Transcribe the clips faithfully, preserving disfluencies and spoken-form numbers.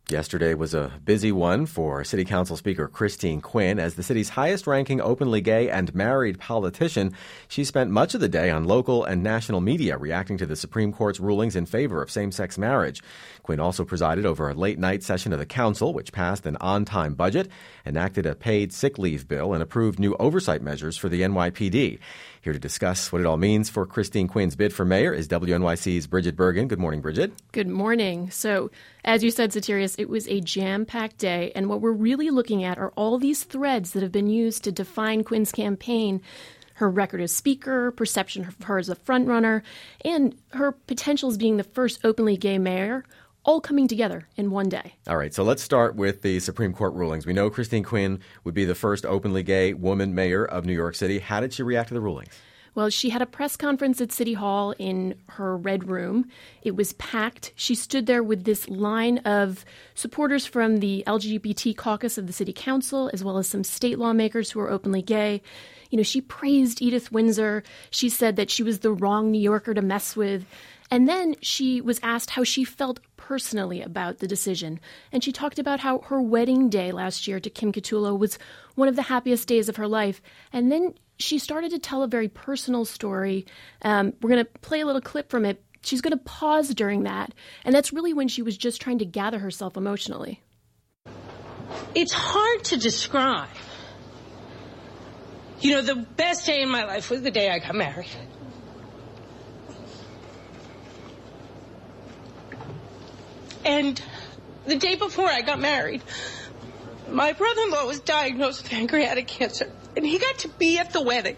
Yesterday was a busy one for City Council Speaker Christine Quinn. As the city's highest-ranking openly gay and married politician, she spent much of the day on local and national media reacting to the Supreme Court's rulings in favor of same-sex marriage. Quinn also presided over a late-night session of the council, which passed an on-time budget, enacted a paid sick leave bill, and approved new oversight measures for the N Y P D. Here to discuss what it all means for Christine Quinn's bid for mayor is W N Y C's Bridget Bergen. Good morning, Bridget. Good morning. So, as you said, Satirius, it was a jam-packed day, and what we're really looking at are all these threads that have been used to define Quinn's campaign: her record as speaker, perception of her as a frontrunner, and her potential as being the first openly gay mayor, all coming together in one day. All right, so let's start with the Supreme Court rulings. We know Christine Quinn would be the first openly gay woman mayor of New York City. How did she react to the rulings? Well, she had a press conference at City Hall in her red room. It was packed. She stood there with this line of supporters from the L G B T caucus of the city council, as well as some state lawmakers who are openly gay. You know, she praised Edith Windsor. She said that she was the wrong New Yorker to mess with. And then she was asked how she felt personally about the decision. And she talked about how her wedding day last year to Kim Catullo was one of the happiest days of her life. And then she started to tell a very personal story. Um, we're going to play a little clip from it. She's going to pause during that. And that's really when she was just trying to gather herself emotionally. It's hard to describe. You know, the best day in my life was the day I got married. And the day before I got married, my brother-in-law was diagnosed with pancreatic cancer, and he got to be at the wedding.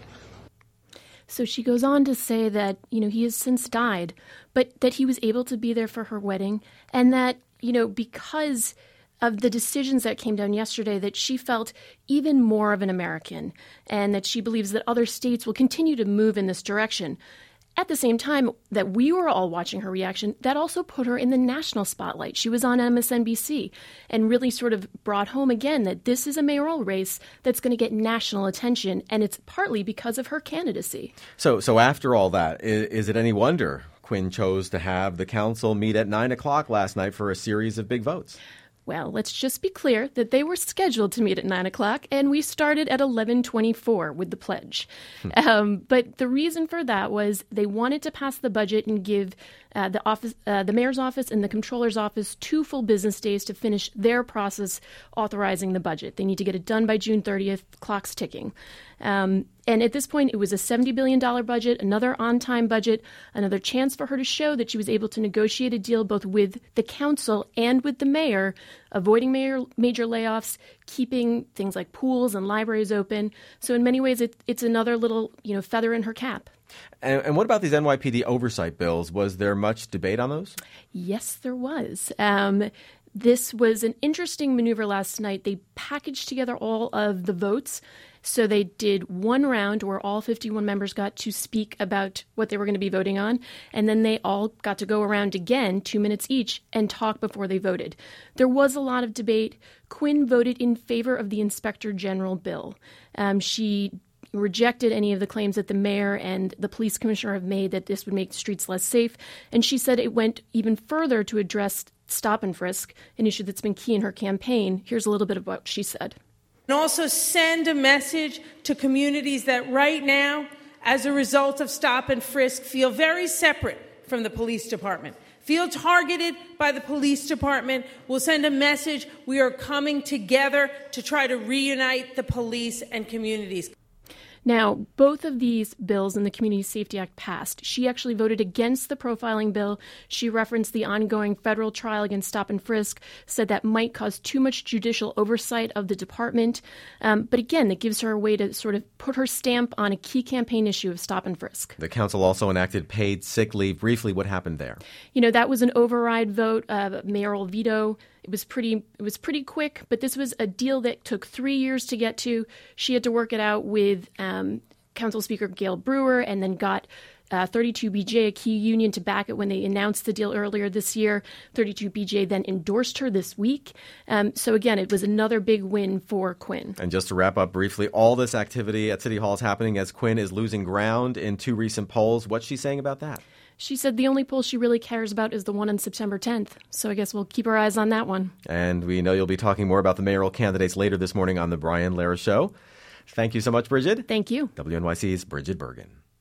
So she goes on to say that, you know, he has since died, but that he was able to be there for her wedding, and that, you know, because of the decisions that came down yesterday, that she felt even more of an American, and that she believes that other states will continue to move in this direction. At the same time that we were all watching her reaction, that also put her in the national spotlight. She was on M S N B C and really sort of brought home again that this is a mayoral race that's going to get national attention, and it's partly because of her candidacy. So, so after all that, is, is it any wonder Quinn chose to have the council meet at nine o'clock last night for a series of big votes? Well, let's just be clear that they were scheduled to meet at nine o'clock, and we started at eleven twenty-four with the pledge. um, but the reason for that was they wanted to pass the budget and give uh, the office, uh, the mayor's office and the comptroller's office two full business days to finish their process authorizing the budget. They need to get it done by June thirtieth, clock's ticking. Um, and at this point, it was a seventy billion dollars budget, another on-time budget, another chance for her to show that she was able to negotiate a deal both with the council and with the mayor, avoiding mayor, major layoffs, keeping things like pools and libraries open. So in many ways, it, it's another little, you know, feather in her cap. And, and what about these N Y P D oversight bills? Was there much debate on those? Yes, there was. Um, this was an interesting maneuver last night. They packaged together all of the votes. So they did one round where all fifty-one members got to speak about what they were going to be voting on, and then they all got to go around again, two minutes each, and talk before they voted. There was a lot of debate. Quinn voted in favor of the Inspector General bill. Um, she rejected any of the claims that the mayor and the police commissioner have made that this would make streets less safe, and she said it went even further to address stop and frisk, an issue that's been key in her campaign. Here's a little bit of what she said. And also send a message to communities that right now, as a result of stop and frisk, feel very separate from the police department, feel targeted by the police department. We'll send a message. We are coming together to try to reunite the police and communities. Now, both of these bills in the Community Safety Act passed. She actually voted against the profiling bill. She referenced the ongoing federal trial against stop and frisk, said that might cause too much judicial oversight of the department. Um, but again, it gives her a way to sort of put her stamp on a key campaign issue of stop and frisk. The council also enacted paid sick leave. Briefly, what happened there? You know, that was an override vote, uh, mayoral veto. It was pretty it was pretty quick, but this was a deal that took three years to get to. She had to work it out with um, Council Speaker Gail Brewer, and then got uh, thirty-two B J, a key union, to back it when they announced the deal earlier this year. thirty-two B J then endorsed her this week. Um, so again, it was another big win for Quinn. And just to wrap up briefly, all this activity at City Hall is happening as Quinn is losing ground in two recent polls. What's she saying about that? She said the only poll she really cares about is the one on September tenth. So I guess we'll keep our eyes on that one. And we know you'll be talking more about the mayoral candidates later this morning on The Brian Lehrer Show. Thank you so much, Bridget. Thank you. W N Y C's Bridget Bergen.